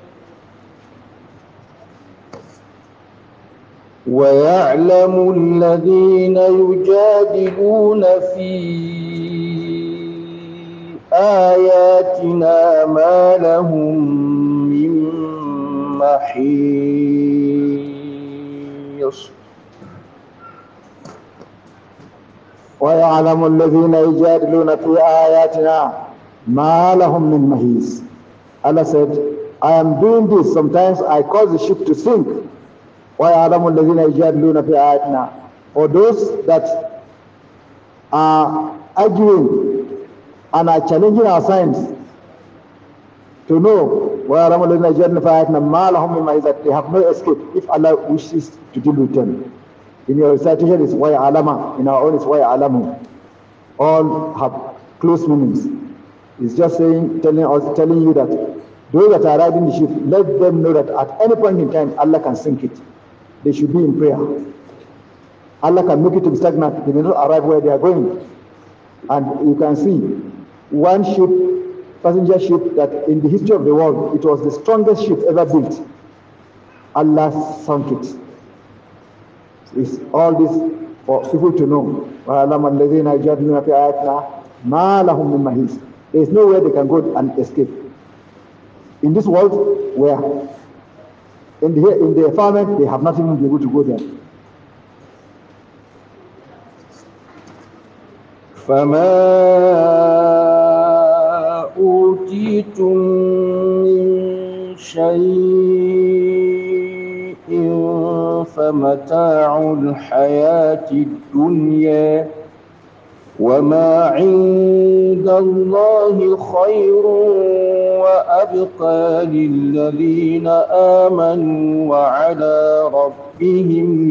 ويعلم الذين يجادلون في آياتنا ما لهم من محيص ويعلم الذين يجادلون في آياتنا ما لهم من محيص. Allah said, I am doing this. Sometimes I cause the ship to sink. ويعلم الذين يجادلون في آياتنا. For those that are arguing and are challenging our signs, to know ويعلم الذين يجادلون في آياتنا ما لهم من محيص, that they have no escape if Allah wishes to deal with them. In your recitation is وَيَعْلَمَ, in our own is وَيَعْلَمُ. All have close meanings. It's just saying, telling you that those that are riding the ship, let them know that at any point in time Allah can sink it. They should be in prayer. Allah can make it to be stagnant. They may not arrive where they are going. And you can see one ship, passenger ship, that in the history of the world, it was the strongest ship ever built. Allah sunk it. It's all this for people to know. There is no way they can go and escape. In this world, where in the environment, they have not even been able to go there. فما أوتيتم من شيء فمتاع الحياة الدنيا وما عند الله خير وأبقى للذين آمنوا وعلى ربهم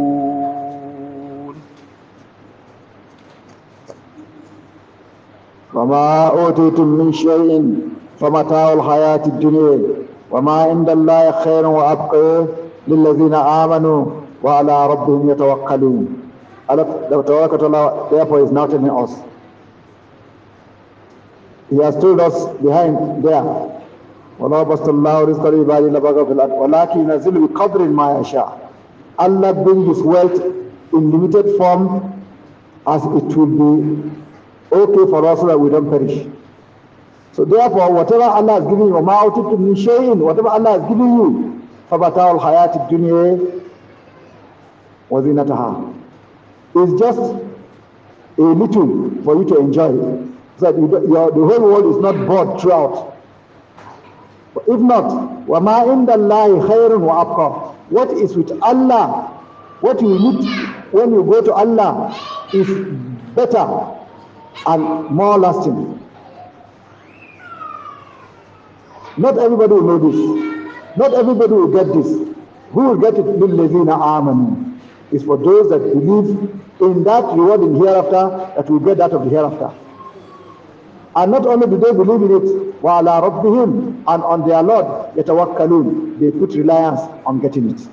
يتوكلون. وما أوتيتم من شيء فمتاع الحياة الدنيا وما عند الله خير وأبقى للذين آمنوا وعلى ربهم يتوكلون. Allah therefore is now telling us. He has told us behind there, وَلَا بَسْتَ اللَّهُ رِزْقَ لِعِبَادِهِ لَبَغَوْا فِي الْأَرْضِ وَلَكِنْ يُنَزِّلُ بِقَدْرٍ مَا يَشَاءُ. Allah brings His wealth in limited form as it will be okay for us so that we don't perish. So therefore, whatever Allah has given you, وَمَا أُوتِيتُم مِّن شَيْءٍ, whatever Allah has given you, فَمَتَاعُ الْحَيَاةِ الدُّنْيَا وَزِينَتُهَا, is just a little for you to enjoy. So that the whole world is not bored throughout. But if not, وَمَا عِندَ اللَّهِ خَيْرٌ وَأَبْقَى, what is with Allah, what you need when you go to Allah is better and more lasting. Not everybody will know this. Not everybody will get this. Who will get it? لِلَّذِينَ آمَنُوا. It's for those that believe in that reward in hereafter, that will get that of the hereafter. And not only do they believe in it, وَعَلَىٰ رَبِّهِمْ, and on their Lord, يَتَوَكَّلُونَ, they put reliance on getting it.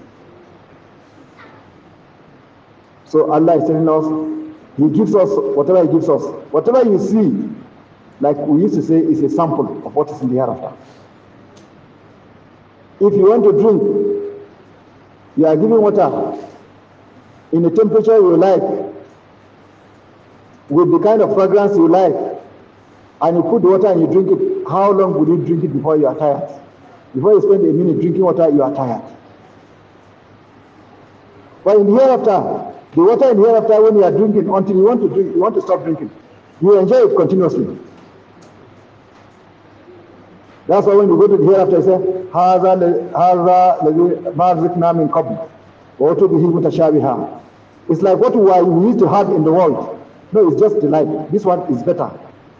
So Allah is telling us, He gives us whatever He gives us. Whatever you see, like we used to say, is a sample of what is in the hereafter. If you want to drink, you are giving water in a temperature you like, with the kind of fragrance you like, and you put the water and you drink it, how long would you drink it before you are tired? Before you spend a minute drinking water, you are tired. But in hereafter, the water in hereafter, when you are drinking, until you want to drink, you want to stop drinking, you enjoy it continuously. That's why when you go to the hereafter, you say, هَذَا الَّذِي مَا رَزَقْنَا مِن قَبْلُ وَأُتُوا بِهِ مُتَشَابِهًا. It's like what we used to have in the world. No, it's just delight. This one is better.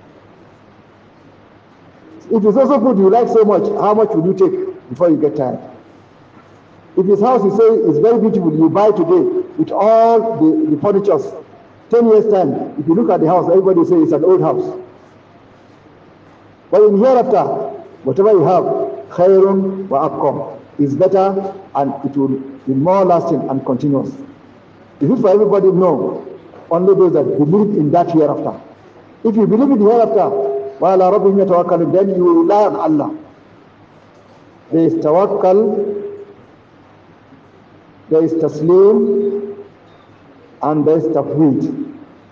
If it's also good you like so much, how much will you take before you get tired? If his house you say is very beautiful, you buy today with all the furnitures, 10 years time, if you look at the house, everybody will say it's an old house. But in hereafter, whatever you have, khairun wa abqa, is better and it will be more lasting and continuous. Is it for everybody? No. Only those that believe in that hereafter. If you believe in the hereafter, وَعَلَىٰ رَبِّهِمْ يَتَوَكَّلُونَ, then you will rely on Allah. There is tawakkal, there is taslim, and there is tafweed.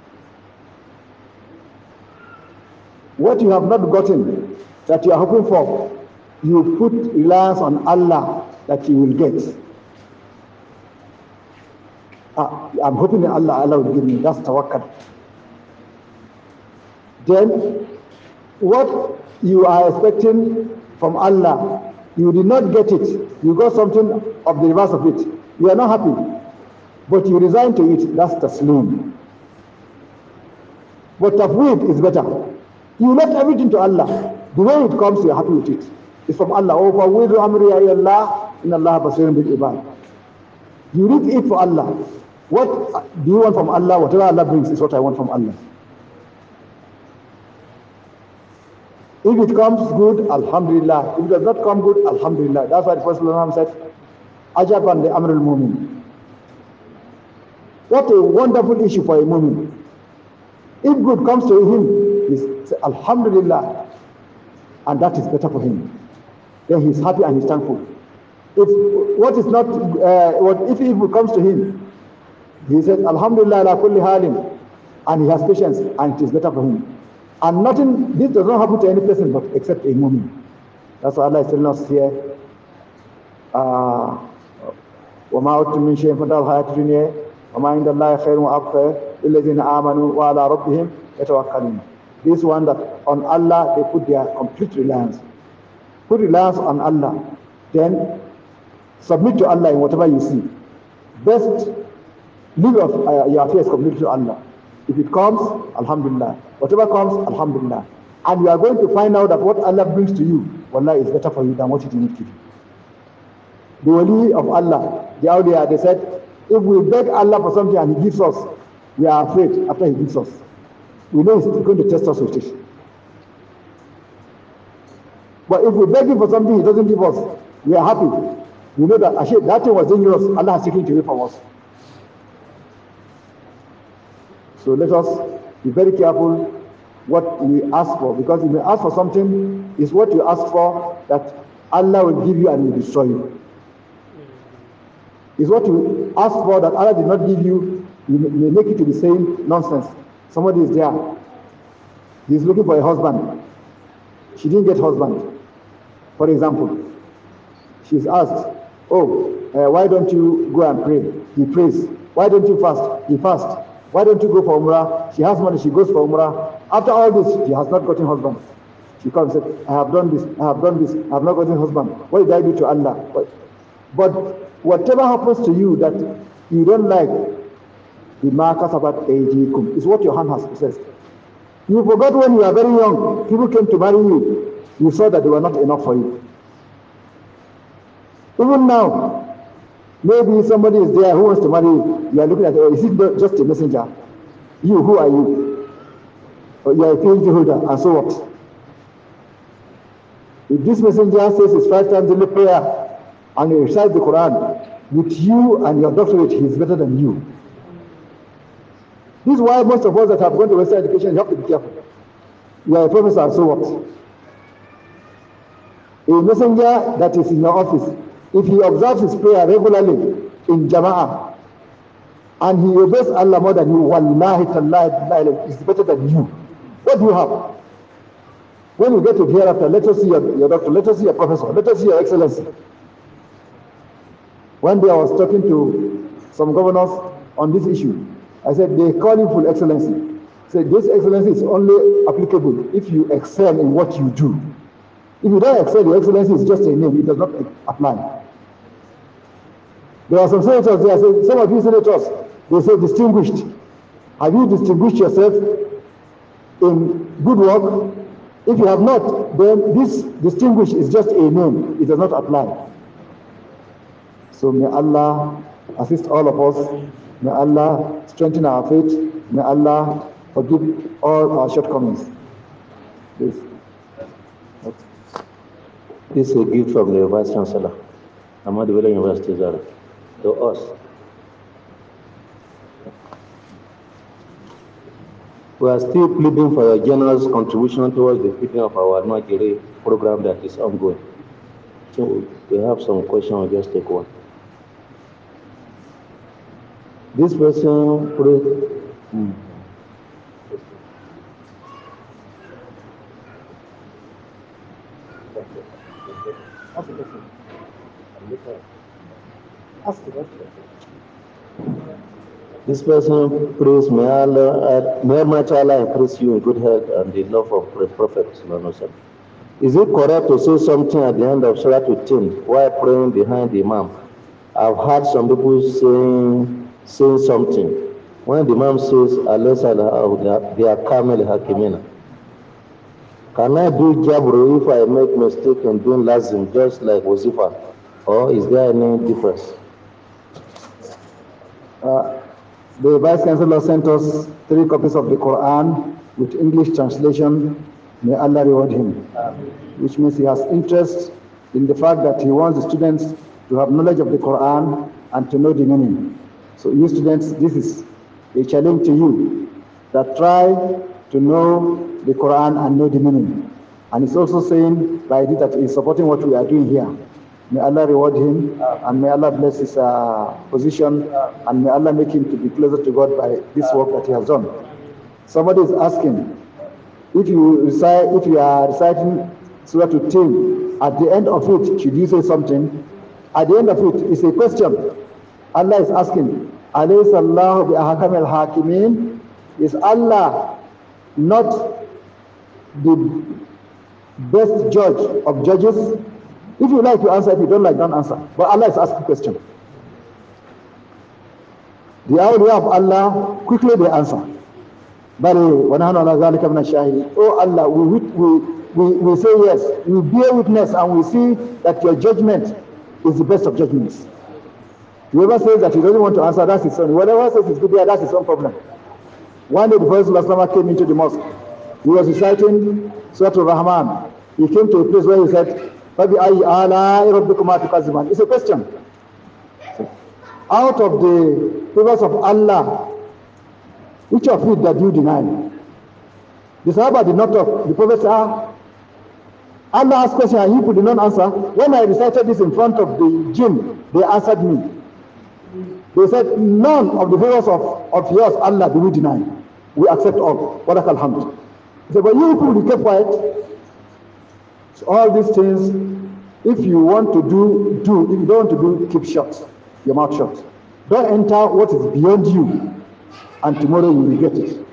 What you have not gotten, that you are hoping for, you put reliance on Allah that you will get. I'm hoping that Allah will give me. That's tawakkal. Then, what you are expecting from Allah, you did not get it. You got something of the reverse of it. You are not happy, but you resign to it. That's taslim. But tafweed is better. You left everything to Allah. The way it comes, you are happy with it. It's from Allah. Oh, فَوِّضُ أَمْرِي إِلَى اللَّهِ إِنَّ اللَّهَ بَصِيرٌ بِالْعِبَادِ. You leave it for Allah. What do you want from Allah? Whatever Allah brings is what I want from Allah. If it comes good, alhamdulillah. If it does not come good, alhamdulillah. That's why the Prophet said, Ajaban li amrul mu'min. What a wonderful issue for a mu'min. If good comes to him, he says, alhamdulillah. And that is better for him. Then he is happy and he is thankful. If what is not, if evil comes to him, he says, alhamdulillah ala kulli halin. And he has patience and it is better for him. And nothing, this does not happen to any person but except a mu'min. That's why Allah is telling us here, وَمَا أُوتِيتُم مِّن شَيْءٍ فَمَتَاعُ الْحَيَاةِ الدُّنْيَا وَمَا عِندَ اللَّهِ خَيْرٌ وَأَبْقَىٰ لِلَّذِينَ آمَنُوا وَعَلَىٰ رَبِّهِمْ يَتَوَكَّلُونَ. This one that on Allah they put their complete reliance. Put reliance on Allah. Then submit to Allah in whatever you see. Best leave your affairs completely to Allah. If it comes, alhamdulillah. Whatever comes, alhamdulillah. And you are going to find out that what Allah brings to you, wallah, is better for you than what He did not give you. The wali of Allah, the awliya, they said, if we beg Allah for something and He gives us, we are afraid after He gives us. We know He's going to test us with it. But if we beg him for something he doesn't give us, we are happy. We know that actually that thing was dangerous. Allah has taken it away from us. So let us be very careful what we ask for, because if you ask for something, it's what you ask for that Allah will give you and will destroy you. It's what you ask for that Allah did not give you, you may make it to the same nonsense. Somebody is there, he's looking for a husband. She didn't get husband. For example, she's asked, why don't you go and pray? He prays. Why don't you fast? He fasts. Why don't you go for Umrah? She has money, she goes for Umrah. After all this, she has not gotten husband. She comes and says, I have done this, I have done this, I have not gotten husband. What did I do to Allah? But whatever happens to you that you don't like, the markers about ajikum is what your hand has possessed. You forgot when you were very young, people came to marry you. You saw that they were not enough for you. Even now, maybe somebody is there who wants to marry you. You are looking at, is it just a messenger? You, who are you? You are a PhD holder, and so what? If this messenger says his 5 times daily prayer and he recites the Quran, with you and your doctorate, he is better than you. This is why most of us that have gone to Western education, you have to be careful. You are a professor, and so what? A messenger that is in your office, if he observes his prayer regularly in Jama'ah, and he obeys Allah more than you, wallahi tallahi, is better than you. What do you have? When you get to hereafter, let us see your doctor, let us see your professor, let us see your excellency. One day I was talking to some governors on this issue. I said, they call you full excellency. I said, this excellency is only applicable if you excel in what you do. If you don't excel, your excellency is just a name, it does not apply. There are some senators there, some of you senators, they say distinguished. Have you distinguished yourself in good work? If you have not, then this distinguished is just a name, it does not apply. So may Allah assist all of us, may Allah strengthen our faith, may Allah forgive all our shortcomings. Please. This is a gift from the Vice Chancellor, Ahmadu Bello University, Zaria, to us. We are still pleading for your generous contribution towards the feeding of our Almajiri program that is ongoing. So we have some questions, I'll just take one. This person This person prays, may Allah increase you in good health and the love of the Prophet. Is it correct to say something at the end of Salatul while praying behind the Imam? I've heard some people saying something. When the Imam says, they are Kamel Hakimina. Can I do Jabru if I make mistake in doing Lazim just like Wazifa? Or is there any difference? The Vice Chancellor sent us 3 copies of the Quran with English translation. May Allah reward him. Which means he has interest in the fact that he wants the students to have knowledge of the Quran and to know the meaning. So you students, this is a challenge to you, that try to know the Quran and know the meaning. And it's also saying by this that he's supporting what we are doing here. May Allah reward him, and may Allah bless his position, and may Allah make him to be closer to God by this work that he has done. Somebody is asking, if you are reciting Surah Al-Tin, at the end of it, should you say something? At the end of it, it's a question. Allah is asking, Alaysa Allahu bi ahkam al-hakimin? Is Allah not the best judge of judges? If you like to answer, if you don't like, don't answer. But Allah is asking a question. The awliya of Allah, quickly they answer. Oh Allah, we say yes. We bear witness and we see that your judgment is the best of judgments. Whoever says that he doesn't want to answer, that's his own. Whatever says it's good there, that's his own problem. One day the Prophet ﷺ came into the mosque. He was reciting Surah Al-Rahman. he came to a place where he said, فَبِأَيِّ آلَاءِ رَبِّكُمَا تُكَذِّبَانِ. It's a question. Out of the favors of Allah, which of it that you deny? The Sahaba did not talk. The Prophet said, Allah asked question and people did not answer. When I recited this in front of the jinn, they answered me. They said, none of the favors of yours, Allah, do we deny. We accept all. Walak alhamd. He said, but you people, you kept quiet. So all these things, if you want to do. If you don't want to do, keep shut. Your mouth shut. Don't enter what is beyond you. And tomorrow you will get it.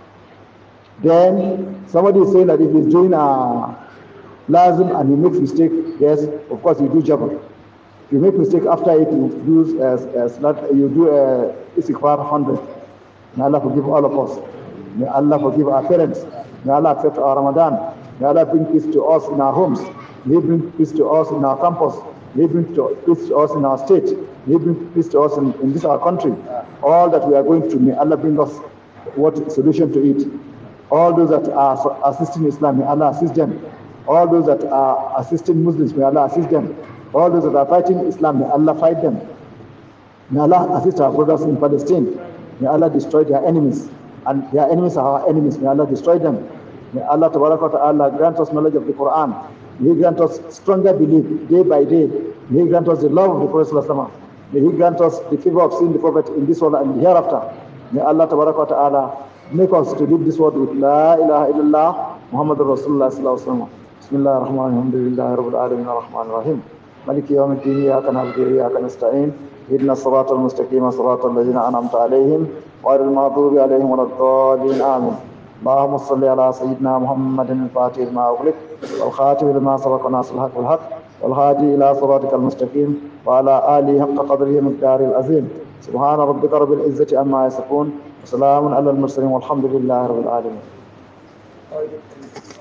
Then somebody is saying that if he's doing a lazim and he makes mistake, yes, of course you do jabr. If you make mistake after it, you do istighfar 100. May Allah forgive all of us. May Allah forgive our parents. May Allah accept our Ramadan. May Allah bring peace to us in our homes. May He bring peace to us in our campus. May He bring peace to us in our state. May He bring peace to us in this our country. All that we are going through, may Allah bring us what solution to it. All those that are assisting Islam, may Allah assist them. All those that are assisting Muslims, may Allah assist them. All those that are fighting Islam, may Allah fight them. May Allah assist our brothers in Palestine. May Allah destroy their enemies. And their enemies are our enemies. May Allah destroy them. May Allah Ta'ala grant us knowledge of the Quran. May He grant us stronger belief day by day. May He grant us the love of the Prophet. May He grant us the favor of seeing the Prophet in this world and hereafter. May Allah Ta'ala make us to live this world with La ilaha illallah Muhammadur Rasulullah sallallahu alaihi wasallam. Bismillahir Rahmanir Rahim. Alhamdulillahi Rabbil Alamin Ar-Rahmanir Rahim. Maliki Yawmiddin. Iyyaka na'budu wa iyyaka nasta'in. Ihdinas siratal mustaqim, siratal ladzina an'amta 'alaihim ghayril maghdubi 'alaihim waladdallin. Amin. اللهم صل على سيدنا محمد الفاتح لما أغلق والخاتم لما سبق ناصر الحق بالحق والهادي إلى صراطك المستقيم وعلى آله حق قدره ومقداره العظيم. سبحان ربك رب العزة عما يصفون وسلام على المرسلين والحمد لله رب العالمين.